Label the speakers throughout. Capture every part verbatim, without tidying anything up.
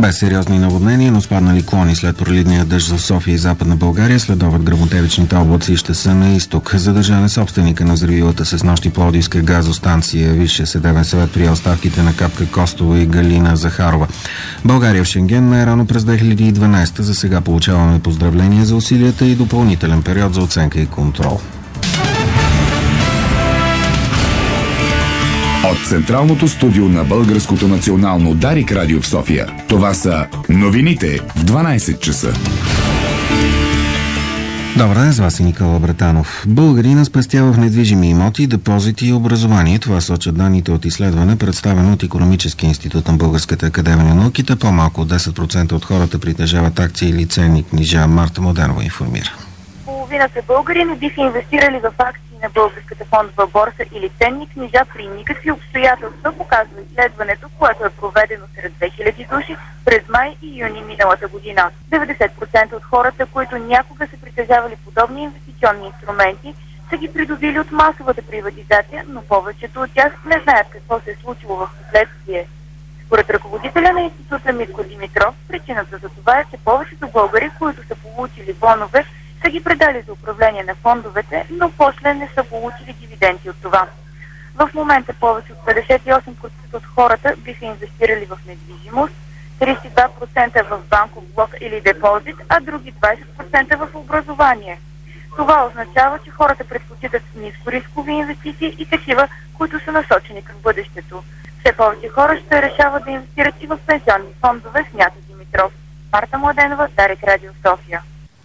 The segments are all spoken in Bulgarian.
Speaker 1: Без сериозни наводнения, но спаднали клони след проливния дъжд за София и Западна България. Следобед гръмотевичните облаци ще са на изток. Задържан е собственика на взривилата се снощи Пловдивска газостанция. Висшия съдебен съвет прие оставките на Капка Костова и Галина Захарова. България в Шенген най-рано през две хиляди и дванадесета. За сега получаваме поздравления за усилията и допълнителен период за оценка и контрол.
Speaker 2: От централното студио на Българското национално Дарик радио в София. Това са новините в дванадесет часа.
Speaker 1: Добър ден, с вас е Никола Братанов. Българина спестява в недвижими имоти, депозити и образование. Това сочат данните от изследване, представено от Икономическия институт на Българската академия на науките. По-малко от десет процента от хората притежават акции или ценни книжа. Марта Младенова информира.
Speaker 3: Половина са българи, не биха инвестирали в акции на Българската фондова борса или ценни книжа при никакви обстоятелства, показва изследването, което е проведено сред две хиляди души през май и юни миналата година. деветдесет процента от хората, които някога са притежавали подобни инвестиционни инструменти, са ги придобили от масовата приватизация, но повечето от тях не знаят какво се е случило в последствие. Според ръководителя на института Митко Димитров, причината за това е, че повечето българи, които са получили бонове, са ги предали за управление на фондовете, но после не са получили дивиденти от това. В момента повече от петдесет и осем процента от хората биха инвестирали в недвижимост, тридесет и два процента в банков блок или депозит, а други двадесет процента в образование. Това означава, че хората предпочитат нискорискови инвестиции и такива, които са насочени към бъдещето. Все повече хора ще решават да инвестират и в пенсионни фондове, смята Димитров. Марта Младенова, Дарик радио София.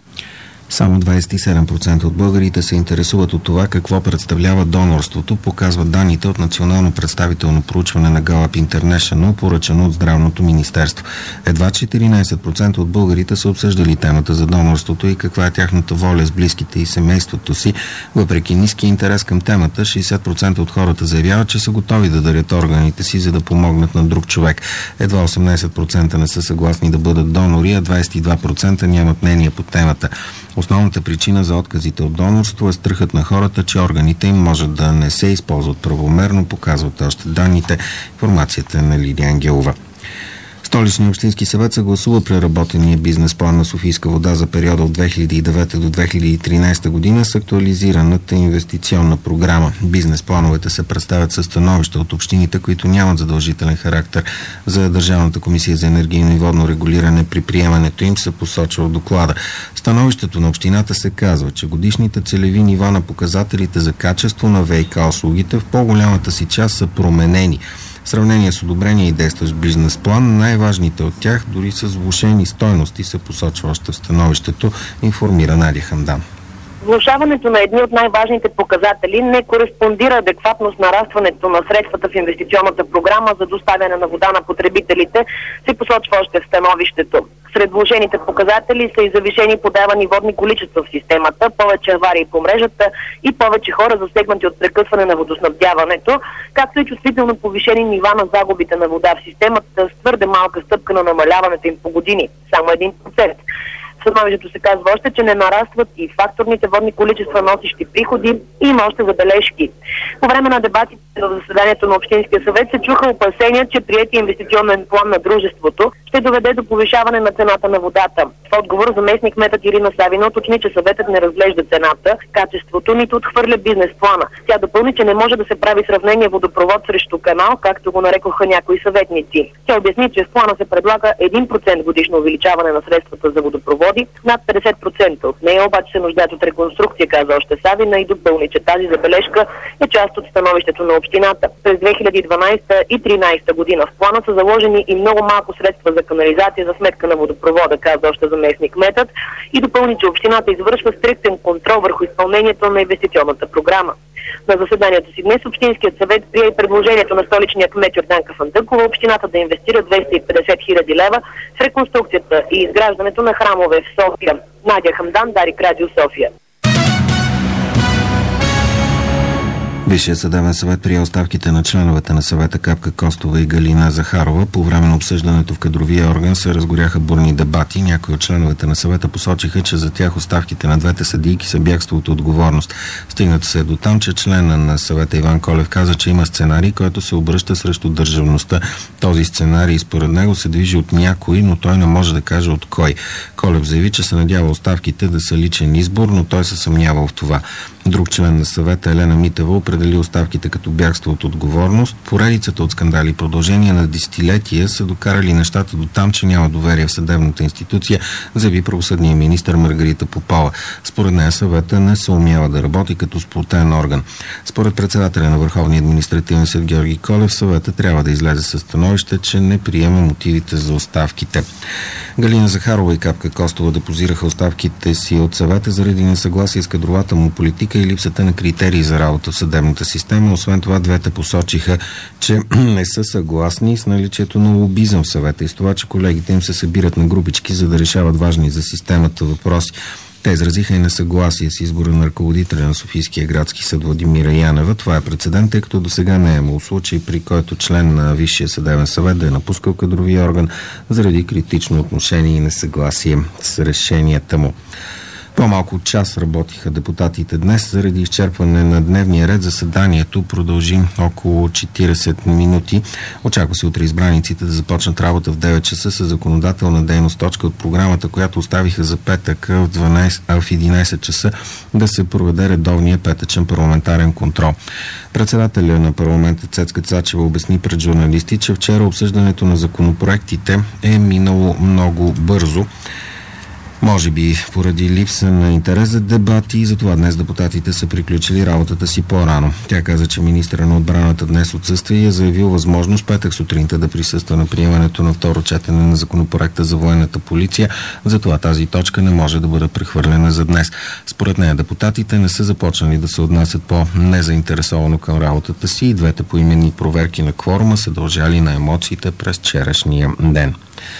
Speaker 1: Само двадесет и седем процента от българите се интересуват от това какво представлява донорството, показват данните от национално представително проучване на Gallup International, поръчано от Здравното министерство. Едва четиринадесет процента от българите са обсъждали темата за донорството и каква е тяхната воля с близките и семейството си. Въпреки ниски интерес към темата, шейсет процента от хората заявяват, че са готови да дарят органите си, за да помогнат на друг човек. Едва осемнадесет процента не са съгласни да бъдат донори, а двадесет и два процента нямат мнение по темата. Основната причина за отказите от донорство е страхът на хората, че органите им можат да не се използват правомерно, показват още данните. Информацията на Лидия Ангелова. Столичният общински съвет съгласува преработения бизнес план на Софийска вода за периода от две хиляди и девета до две хиляди и тринадесета година с актуализираната инвестиционна програма. Бизнес плановете се представят със становища от общините, които нямат задължителен характер. За Държавната комисия за енергийно и водно регулиране при приемането им се посочва в доклада. В становището на общината се казва, че годишните целеви нива на показателите за качество на ВиК услугите в по-голямата си част са променени. В сравнение с одобрение и действащ бизнес план, най-важните от тях, дори с влошени стойности, се посочва още в становището, информира Надя Хамдан.
Speaker 4: Влошаването на едни от най-важните показатели не кореспондира адекватно с нарастването на средствата в инвестиционната програма за доставяне на вода на потребителите, се посочва още в становището. Сред вложените показатели са и завишени подавани водни количества в системата, повече аварии по мрежата и повече хора засегнати от прекъсване на водоснабдяването, както и чувствително повишени нива на загубите на вода в системата с твърде малка стъпка на намаляването им по години, само един процент. В становището се казва още, че не нарастват и факторните водни количества, носещи приходи, и има още забележки. По време на дебатите в заседанието на Общинския съвет се чуха опасения, че приетия инвестиционен план на дружеството ще доведе до повишаване на цената на водата. В отговор заместник кметът Ирина Савина уточни, че съветът не разглежда цената, качеството, нито отхвърля бизнес плана. Тя допълни, че не може да се прави сравнение водопровод срещу канал, както го нарекоха някои съветници. Тя обясни, че в плана се предлага един процент годишно увеличаване на средствата за водопроводи, над петдесет процента от нея обаче се нуждаят от реконструкция, каза още Савина, и допълни, че тази забележка е част от становището на общината. През две хиляди и дванадесета и две хиляди и тринадесета година в плана са заложени и много малко средства за канализация за сметка на водопровода, каза още заместник кметът, и допълни, че общината извършва стриктен контрол върху изпълнението на инвестиционната програма. На заседанието си днес Общинският съвет прие и предложението на столичния кмет Йорданка Фандъкова общината да инвестира двеста и петдесет хиляди лева в реконструкцията и изграждането на храмове в София. Надя Хамдан, Дарик радио София.
Speaker 1: Висшият съдебен съвет прие оставките на членовете на съвета Капка Костова и Галина Захарова. По време на обсъждането в кадровия орган се разгоряха бурни дебати. Някои от членовете на съвета посочиха, че за тях оставките на двете съдийки са бягство от отговорност. Стигнато се до там, че члена на съвета Иван Колев каза, че има сценарий, който се обръща срещу държавността. Този сценарий според него се движи от някой, но той не може да каже от кой. Колев заяви, че се надява оставките да са личен избор, но той се съмнява в това. Друг член на съвета, Елена Митева, определи оставките като бягство от отговорност. Поредицата от скандали и продължение на десетилетия са докарали нещата до там, че няма доверие в съдебната институция, заяви правосъдния министър Маргарита Попова. Според нея съвета не се умява да работи като сплотен орган. Според председателя на Върховния административен съд Георги Колев, съвета трябва да излезе със становище, че не приема мотивите за оставките. Галина Захарова и Капка Костова депозираха оставките си от съвета заради несъгласие с кадровата му политика и липсата на критерии за работа в съдебната система. Освен това, двете посочиха, че не са съгласни с наличието на лобизъм в съвета и с това, че колегите им се събират на групички, за да решават важни за системата въпроси. Те изразиха и несъгласие с избора на ръководителя на Софийския градски съд Владимира Янева. Това е прецедент, тъй като досега не е имало случай, при който член на Висшия съдебен съвет да е напускал кадровия орган заради критично отношение и несъгласие с решенията му. По-малко от час работиха депутатите днес. Заради изчерпване на дневния ред, заседанието продължи около четирийсет минути. Очаква се утре избраниците да започнат работа в девет часа с законодателна дейност, точка от програмата, която оставиха за петък в, дванайсет, а в единайсет часа да се проведе редовния петъчен парламентарен контрол. Председателя на парламента Цецка Цачева обясни пред журналисти, че вчера обсъждането на законопроектите е минало много бързо. Може би поради липса на интерес за дебати и затова днес депутатите са приключили работата си по-рано. Тя каза, че министъра на отбраната днес отсъства и е заявил възможност петък сутринта да присъства на приемането на второ четене на законопроекта за военната полиция. Затова тази точка не може да бъде прехвърлена за днес. Според нея депутатите не са започнали да се отнасят по-незаинтересовано към работата си и двете поименни проверки на кворума се дължали на емоциите през вчерашния ден.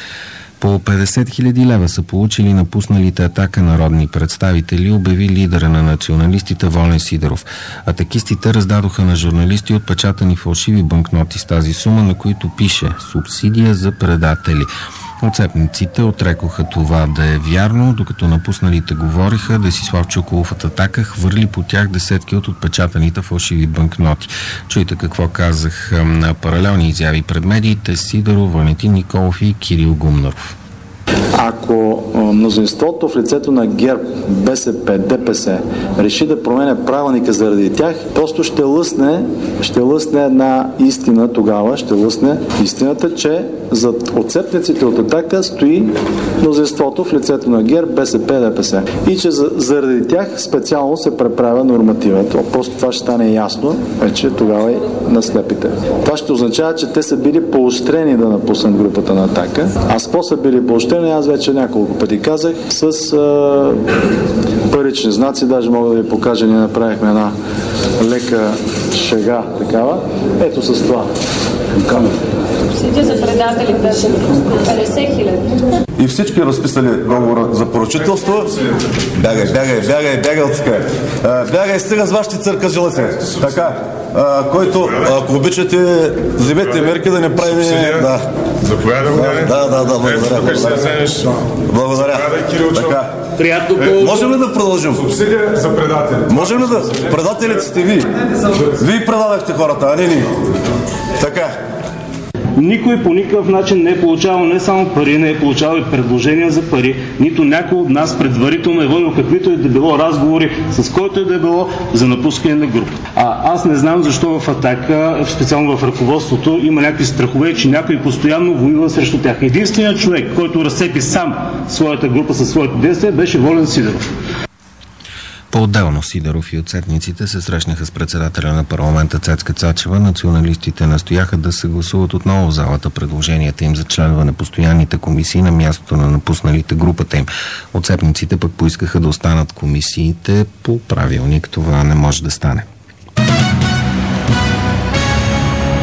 Speaker 1: По петдесет хиляди лева са получили напусналите Атака народни представители, обяви лидера на националистите Волен Сидеров. Атакистите раздадоха на журналисти отпечатани фалшиви банкноти с тази сума, на които пише «Субсидия за предатели». Отцепниците отрекоха това да е вярно, докато напусналите говориха, Десислав Чуколов от Атака хвърли по тях десетки от отпечатаните фалшиви банкноти. Чуйте какво казах на паралелни изяви пред медиите Сидеров, Валентин Николов и Кирил Гумнаров.
Speaker 5: Ако мнозинството в лицето на ГЕРБ, БСП, ДПС реши да променя правилника заради тях, просто ще лъсне, ще лъсне една истина тогава, ще лъсне истината, че зад отцепниците от Атака стои мнозинството в лицето на ГЕРБ, БСП, ДПС. И че заради тях специално се преправя норматива. Просто това ще стане ясно вече тогава и на слепите. Това ще означава, че те са били поощрени да напуснат групата на Атака. А с какво са били поощрени, аз вече няколко пъти казах, с а, парични знаци, даже мога да ви покажа, ние направихме една лека шега такава. Ето с това.
Speaker 6: Субсидия за предателите петдесет хиляди.
Speaker 7: И всички разписали договора за поръчителство. Бягай, бягай, бягай, бягай от така. Бягай, стига с вашите църка жилъци. Така. А, който, ако обичате, вземете мерки да не прави... Да.
Speaker 8: Заповядай, да,
Speaker 7: да, да, да, благодаря. Благодаря. Благодаря. Така.
Speaker 8: Приятно
Speaker 7: е, можем ли да продължим?
Speaker 8: Субсидия за предатели.
Speaker 7: Можем ли да... Предателите сте ви. Вие предадахте хората, а не ни. Така.
Speaker 9: Никой по никакъв начин не е получавал не само пари, не е получавал и предложения за пари, нито някой от нас предварително е водил каквито и да било разговори с който и да е било за напускане на група. А аз не знам защо в Атака, специално в ръководството, има някакви страхове, че някой постоянно воюва срещу тях. Единственият човек, който разцепи сам своята група със своите действия, беше Волен Сидеров.
Speaker 1: По-отделно Сидеров и отцепниците се срещнаха с председателя на парламента Цецка Цачева. Националистите настояха да съгласуват отново в залата предложенията им за членове на постоянните комисии на мястото на напусналите групата им. Отцепниците пък поискаха да останат комисиите по правилник. Това не може да стане.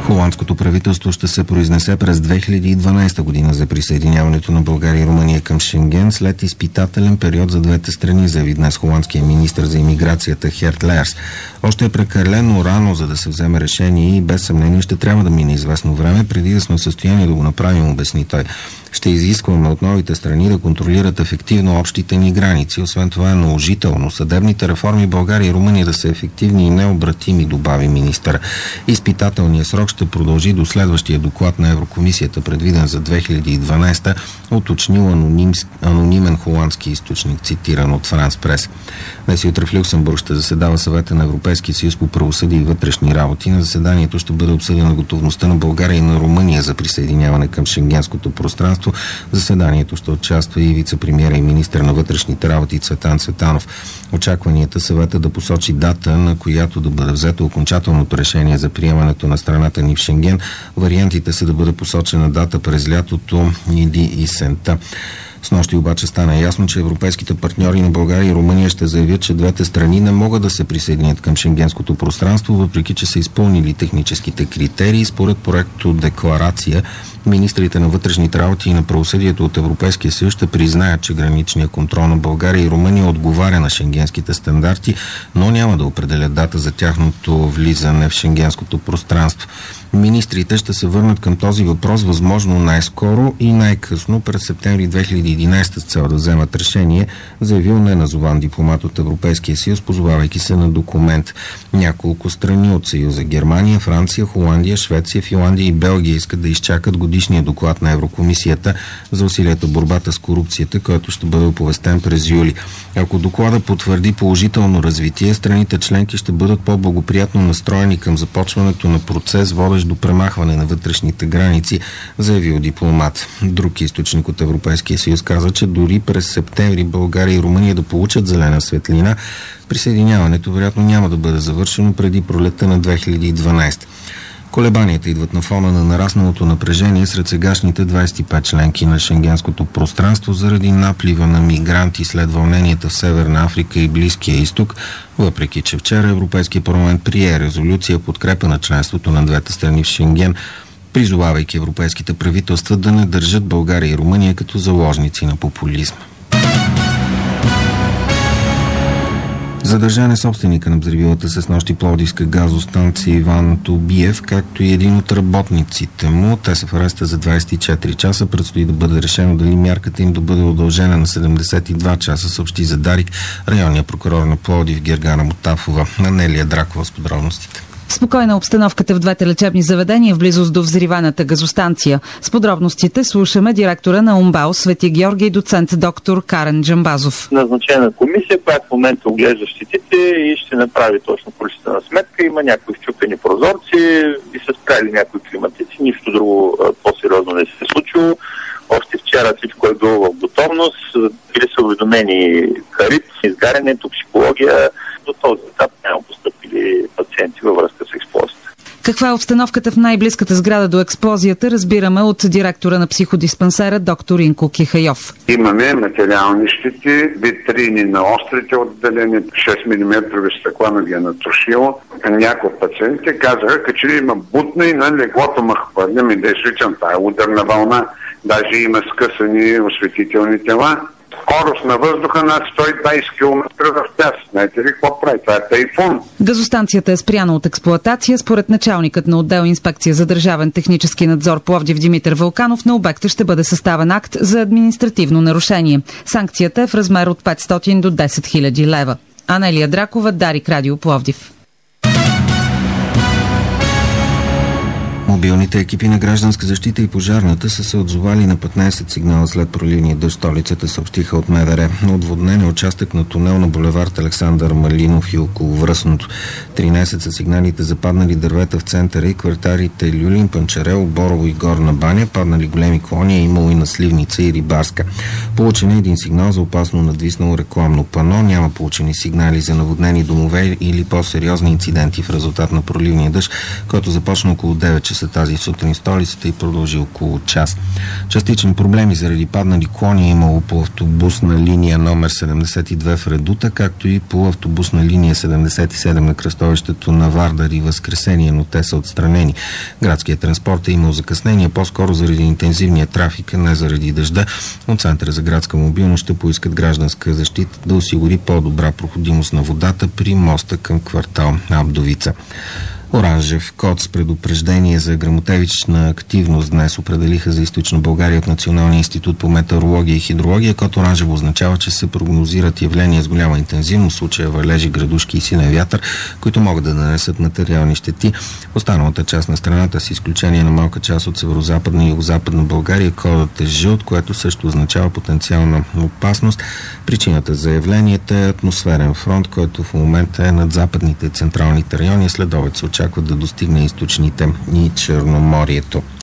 Speaker 1: Холандското правителство ще се произнесе през две хиляди и дванадесета година за присъединяването на България и Румъния към Шенген след изпитателен период за двете страни, заяви днес холандския министър за имиграцията Херт Леерс. Още е прекалено рано, за да се вземе решение и без съмнение ще трябва да мине известно време, преди да сме в състояние да го направим, обясни той. Ще изискваме от новите страни да контролират ефективно общите ни граници. Освен това е наложително съдебните реформи в България и Румъния да са ефективни и необратими, добави министър. Изпитателният срок ще продължи до следващия доклад на Еврокомисията, предвиден за две хиляди и дванадесета, уточнил аноним, анонимен холандски източник, цитиран от Франс Прес. Днес и утре в Люксембург ще заседава Съвета на Европейския съюз по правосъдие и вътрешни работи. На заседанието ще бъде обсъдена готовността на България и на Румъния за присъединяване към шенгенското пространство. В заседанието ще участва и вице-премиера и министър на вътрешните работи Цветан Цветанов. Очакванията съвета да посочи дата, на която да бъде взето окончателното решение за приемането на страната ни в Шенген. Вариантите са да бъде посочена дата през лятото или есента. Снощи обаче стана ясно, че европейските партньори на България и Румъния ще заявят, че двете страни не могат да се присъединят към шенгенското пространство, въпреки че са изпълнили техническите критерии. Според проекто декларация, министрите на вътрешните работи и на правосъдието от Европейския съюз ще признаят, че граничният контрол на България и Румъния отговаря на шенгенските стандарти, но няма да определят дата за тяхното влизане в шенгенското пространство. Министрите ще се върнат към този въпрос възможно най-скоро и най-късно през септември две хиляди и единадесета с цел да вземат решение, заявил неназован дипломат от Европейския съюз, позовавайки се на документ. Няколко страни от Съюза — Германия, Франция, Холандия, Швеция, Финландия и Белгия — искат да изчакат годишния доклад на Еврокомисията за усилията в борбата с корупцията, който ще бъде оповестен през юли. Ако доклада потвърди положително развитие, страните членки ще бъдат по-благоприятно настроени към започването на процес, водещ до премахване на вътрешните граници, заявил дипломат. Друг източник от Европейския съюз каза, че дори през септември България и Румъния да получат зелена светлина, присъединяването вероятно няма да бъде завършено преди пролетта на две хиляди и дванадесета. Колебанията идват на фона на нарасналото напрежение сред сегашните двадесет и пет членки на шенгенското пространство заради наплива на мигранти след вълненията в Северна Африка и Близкия изток, въпреки че вчера Европейския парламент прие резолюция в подкрепа на членството на двете страни в Шенген, призовавайки европейските правителства да не държат България и Румъния като заложници на популизма. Задържан е собственика на взривилата се снощи пловдивска газостанция Иван Тобиев, както и един от работниците му. Те са в ареста за двадесет и четири часа. Предстои да бъде решено дали мярката им да бъде удължена на седемдесет и два часа, съобщи за Дарик районния прокурор на Пловдив Гергана Мотафова. Анелия Дракова с подробностите.
Speaker 10: Спокойна обстановката в двете лечебни заведения в близост до взриваната газостанция. С подробностите слушаме директора на УМБАЛ Свети Георги и доцент доктор Карен Джамбазов.
Speaker 11: Назначена комисия, която в момента оглежда щетите и ще направи точно количествена сметка. Има някои счупени прозорци и са спряли някои климатици. Нищо друго по-сериозно не се е случило. Още вчера всичко е било в готовност. Били са уведомени карит, изгаряне, токсикология. До този етап няма постъпили пациенти във връзка с експлозията.
Speaker 10: Каква е обстановката в най-близката сграда до експлозията, разбираме от директора на психодиспансера доктор Инко Кихайов.
Speaker 12: Имаме материални щети, витрини на острите отделения, шест милиметрови стъкла на ги е натрошило. Някои пациенти казаха, че има бутна и на леглото ма хвърлям и да изличам тая ударна вълна. Даже има скъсани осветителни тела. Скорост на въздуха над сто и двадесет километра в час. Знаете ли какво прави? Това е тайфун.
Speaker 10: Газостанцията е спряна от експлоатация. Според началникът на отдел инспекция за държавен технически надзор Пловдив Димитър Вълканов, на обекта ще бъде съставен акт за административно нарушение. Санкцията е в размер от петстотин до десет хиляди лева. Анелия Дракова, Дарик Радио Пловдив.
Speaker 1: Мобилните екипи на Гражданска защита и пожарната са се отзовали на петнадесет сигнала след проливния дъжд столицата, съобщиха от МВР. Отводнен е участък на тунел на булевард Александър Малинов и околовръстното. тринадесет са сигналите за паднали дървета в центъра и кварталите Люлин, Панчарел, Борово и Горна баня. Паднали големи клони, е имало и на Сливница и Рибарска. Получен е един сигнал за опасно надвиснало рекламно пано. Няма получени сигнали за наводнени домове или по-сериозни инциденти в резултат на проливния дъжд, който започна около девет часа часа тази сутрин столицата и продължи около час. Частични проблеми заради паднали клони е имало по автобусна линия номер седемдесет и две в Редута, както и по автобусна линия седемдесет и седем на кръстовището на Вардар и Възкресение, но те са отстранени. Градският транспорт е имал закъснение, по-скоро заради интензивния трафик, а не заради дъжда. От Центъра за градска мобилност ще поискат гражданска защита да осигури по-добра проходимост на водата при моста към квартал Абдовица. Оранжев код с предупреждение за гръмотевична активност днес определиха за Източна България от Националния институт по метеорология и хидрология. Код оранжево означава, че се прогнозират явления с голяма интензивност, в случая валежи, градушки и силен вятър, които могат да нанесат материални щети. В останалата част на страната, с изключение на малка част от северо-западна и югозападна България, кодът е жълт, което също означава потенциална опасност. Причината за явленията е атмосферен фронт, който в момента е над западните и централните райони. Следовец се очаква да достигне източните и Черноморието.